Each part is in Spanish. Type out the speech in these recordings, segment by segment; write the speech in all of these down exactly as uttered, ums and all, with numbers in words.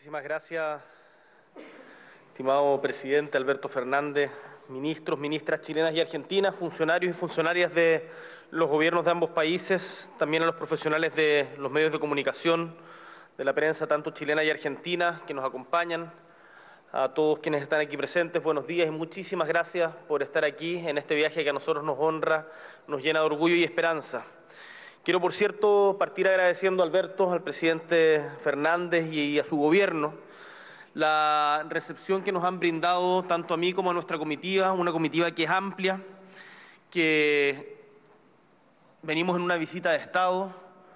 Muchísimas gracias, estimado presidente Alberto Fernández, ministros, ministras chilenas y argentinas, funcionarios y funcionarias de los gobiernos de ambos países, también a los profesionales de los medios de comunicación, de la prensa tanto chilena y argentina que nos acompañan, a todos quienes están aquí presentes, buenos días y muchísimas gracias por estar aquí en este viaje que a nosotros nos honra, nos llena de orgullo y esperanza. Quiero, por cierto, partir agradeciendo a Alberto, al presidente Fernández y a su gobierno, la recepción que nos han brindado tanto a mí como a nuestra comitiva, una comitiva que es amplia, que venimos en una visita de Estado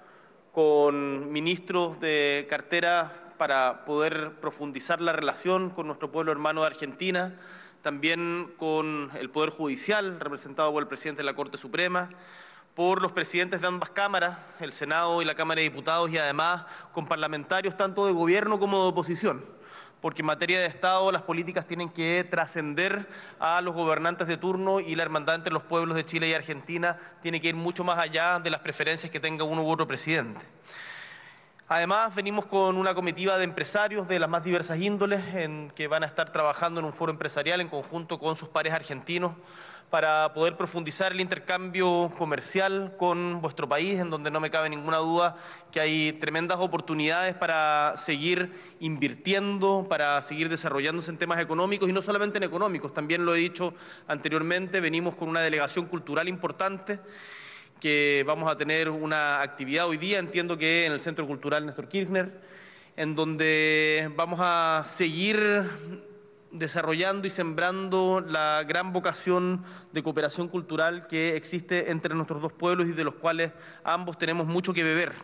con ministros de cartera para poder profundizar la relación con nuestro pueblo hermano de Argentina, también con el Poder Judicial, representado por el presidente de la Corte Suprema, por los presidentes de ambas cámaras, el Senado y la Cámara de Diputados, y además con parlamentarios tanto de gobierno como de oposición, porque en materia de Estado las políticas tienen que trascender a los gobernantes de turno y la hermandad entre los pueblos de Chile y Argentina tiene que ir mucho más allá de las preferencias que tenga uno u otro presidente. Además, venimos con una comitiva de empresarios de las más diversas índoles en que van a estar trabajando en un foro empresarial en conjunto con sus pares argentinos para poder profundizar el intercambio comercial con vuestro país, en donde no me cabe ninguna duda que hay tremendas oportunidades para seguir invirtiendo, para seguir desarrollándose en temas económicos, y no solamente en económicos, también lo he dicho anteriormente, venimos con una delegación cultural importante, que vamos a tener una actividad hoy día, entiendo que en el Centro Cultural Néstor Kirchner, en donde vamos a seguir desarrollando y sembrando la gran vocación de cooperación cultural que existe entre nuestros dos pueblos y de los cuales ambos tenemos mucho que beber.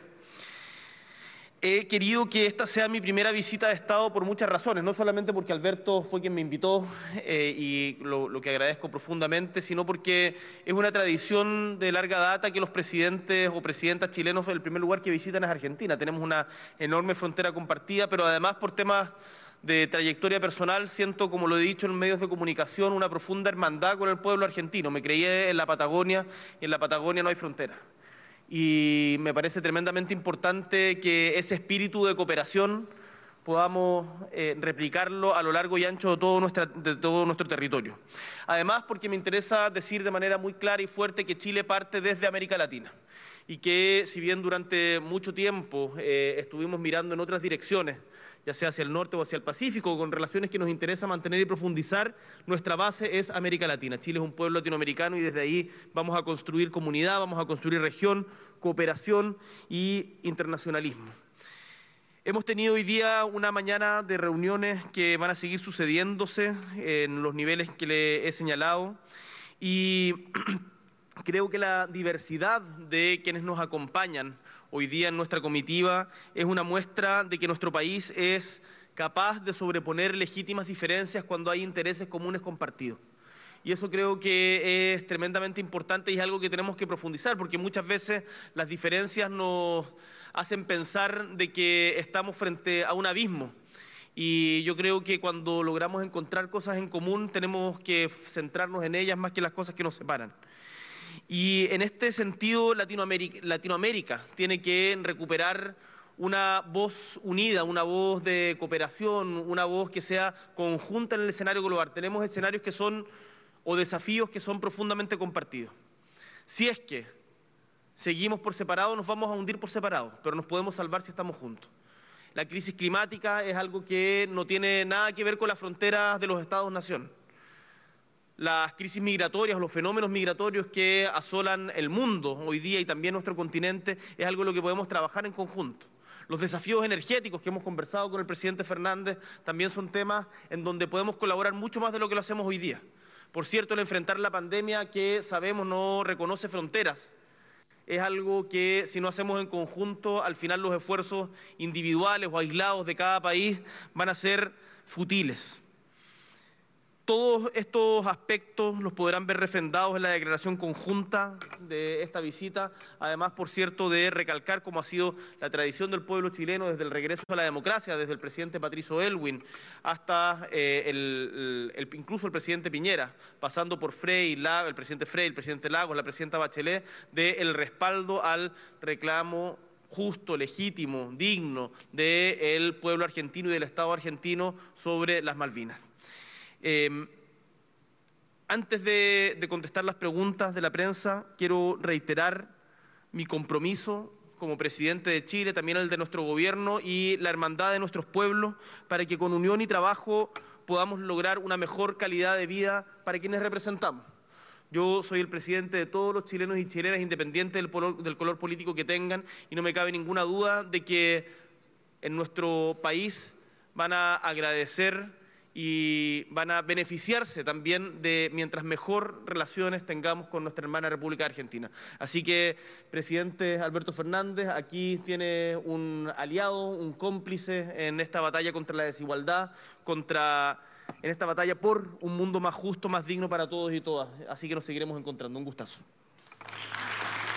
He querido que esta sea mi primera visita de Estado por muchas razones, no solamente porque Alberto fue quien me invitó eh, y lo, lo que agradezco profundamente, sino porque es una tradición de larga data que los presidentes o presidentas chilenos el primer lugar que visitan es Argentina. Tenemos una enorme frontera compartida, pero además por temas de trayectoria personal siento, como lo he dicho en medios de comunicación, una profunda hermandad con el pueblo argentino. Me crié en la Patagonia y en la Patagonia no hay frontera. Y me parece tremendamente importante que ese espíritu de cooperación podamos eh, replicarlo a lo largo y ancho de todo, nuestra, de todo nuestro territorio. Además, porque me interesa decir de manera muy clara y fuerte que Chile parte desde América Latina y que si bien durante mucho tiempo eh, estuvimos mirando en otras direcciones, ya sea hacia el norte o hacia el Pacífico, con relaciones que nos interesa mantener y profundizar, nuestra base es América Latina. Chile es un pueblo latinoamericano y desde ahí vamos a construir comunidad, vamos a construir región, cooperación y internacionalismo. Hemos tenido hoy día una mañana de reuniones que van a seguir sucediéndose en los niveles que le he señalado y creo que la diversidad de quienes nos acompañan hoy día en nuestra comitiva es una muestra de que nuestro país es capaz de sobreponer legítimas diferencias cuando hay intereses comunes compartidos. Y eso creo que es tremendamente importante y es algo que tenemos que profundizar, porque muchas veces las diferencias nos hacen pensar de que estamos frente a un abismo. Y yo creo que cuando logramos encontrar cosas en común tenemos que centrarnos en ellas más que las cosas que nos separan. Y en este sentido Latinoamérica, Latinoamérica tiene que recuperar una voz unida, una voz de cooperación, una voz que sea conjunta en el escenario global. Tenemos escenarios que son, o desafíos que son profundamente compartidos. Si es que seguimos por separado, nos vamos a hundir por separado, pero nos podemos salvar si estamos juntos. La crisis climática es algo que no tiene nada que ver con las fronteras de los Estados-nación. Las crisis migratorias, los fenómenos migratorios que asolan el mundo hoy día y también nuestro continente es algo en lo que podemos trabajar en conjunto. Los desafíos energéticos que hemos conversado con el presidente Fernández también son temas en donde podemos colaborar mucho más de lo que lo hacemos hoy día. Por cierto, el enfrentar la pandemia, que sabemos no reconoce fronteras, es algo que si no hacemos en conjunto, al final los esfuerzos individuales o aislados de cada país van a ser futiles. Todos estos aspectos los podrán ver refrendados en la declaración conjunta de esta visita, además, por cierto, de recalcar cómo ha sido la tradición del pueblo chileno desde el regreso a la democracia, desde el presidente Patricio Aylwin hasta eh, el, el, incluso el presidente Piñera, pasando por Frei, la, el presidente Frei, el presidente Lagos, la presidenta Bachelet, del respaldo al reclamo justo, legítimo, digno del pueblo argentino y del Estado argentino sobre las Malvinas. Eh, antes de, de contestar las preguntas de la prensa, quiero reiterar mi compromiso como presidente de Chile, también el de nuestro gobierno y la hermandad de nuestros pueblos, para que con unión y trabajo podamos lograr una mejor calidad de vida para quienes representamos. Yo soy el presidente de todos los chilenos y chilenas, independiente del color, del color político que tengan, y no me cabe ninguna duda de que en nuestro país van a agradecer y van a beneficiarse también de mientras mejor relaciones tengamos con nuestra hermana República Argentina. Así que, presidente Alberto Fernández, aquí tiene un aliado, un cómplice en esta batalla contra la desigualdad, contra, en esta batalla por un mundo más justo, más digno para todos y todas. Así que nos seguiremos encontrando. Un gustazo.